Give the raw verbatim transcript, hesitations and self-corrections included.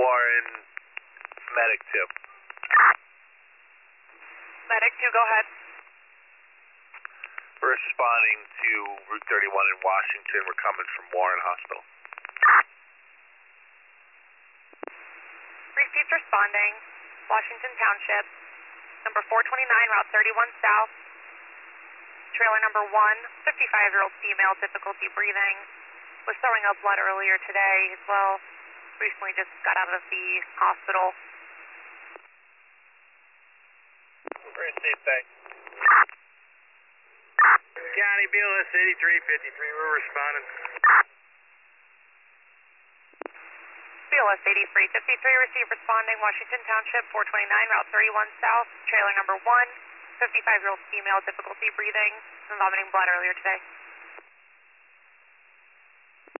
Warren, Medic two. Medic two, go ahead. We're responding to Route thirty-one in Washington. We're coming from Warren Hospital. Received responding, Washington Township, number four twenty-nine, Route thirty-one South. Trailer number one, fifty-five-year-old female, difficulty breathing. Was throwing up blood earlier today as well. Recently just got out of the hospital. We're in safe bay. County B L S eighty-three fifty-three, we're responding. B L S eighty-three fifty-three, received responding, Washington Township, four twenty-nine, Route thirty-one South. Trailer number one, fifty-five-year-old female, difficulty breathing, and vomiting blood earlier today.